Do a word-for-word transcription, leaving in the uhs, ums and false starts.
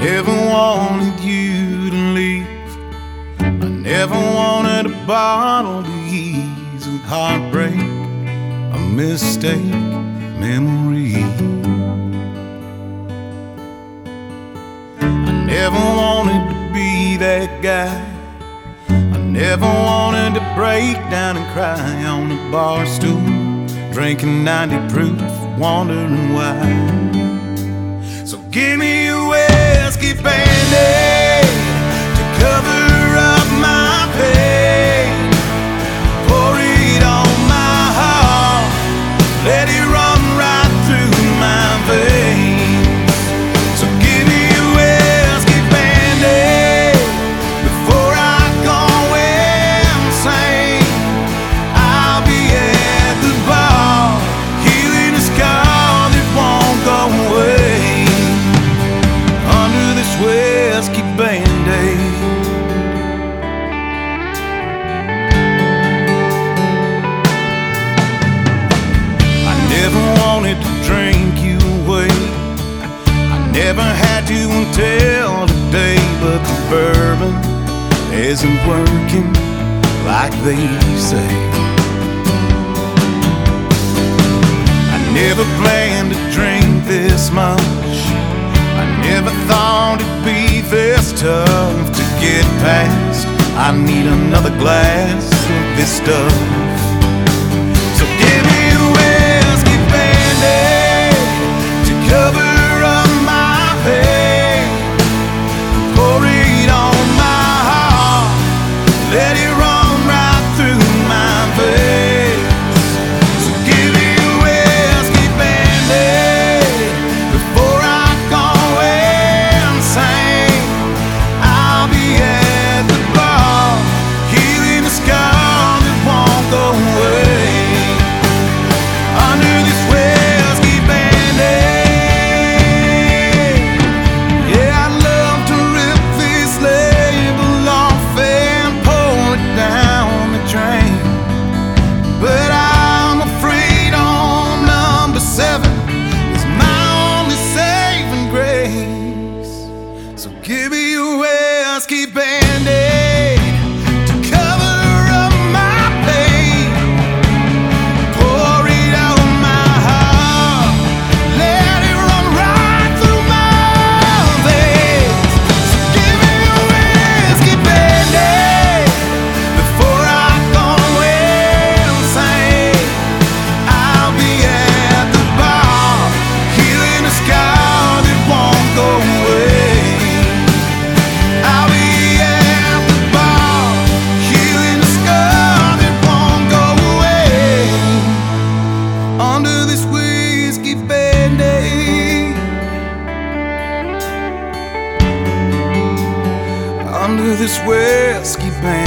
never wanted you to leave. I never wanted a bottle to ease with heartbreak, a mistake, memory. I never wanted to be that guy. I never wanted to break down and cry on a bar stool, drinking ninety proof, wondering why. So give me a whiskey Band-Aid to cover up my pain. Pour it on my heart, let it run right through my veins. So give me a whiskey Band-Aid before I go insane. I'll be at the bar, healing a scar that won't go away. Under this whiskey Band-Aid. I never wanted to drink you away. I never had to until today, but the bourbon isn't working like they say. I never planned to drink this much. I never thought it'd be this tough to get past. I need another glass of this stuff. So give me a whiskey Band-Aid to cover up my pain. Pour it on my heart, let it run right through my veins. So give me a whiskey Band-Aid before I go insane. I'll be at the bar, healing the scar that won't go away. Under this whiskey Band-Aid. Yeah, I'd love to rip this label off and pour it down the drain, but I'm afraid on number seven is my only saving grace. So give me a whiskey Band-Aid to cover up my pain. Pour it on my heart, let it run right through my veins. So give me a whiskey Band-Aid before I go insane. I'll be at the bar, healing a scar that won't go away. I'll be at the bar, healing a scar that won't go away. Under this whiskey Band-Aid. Under this whiskey Band-Aid.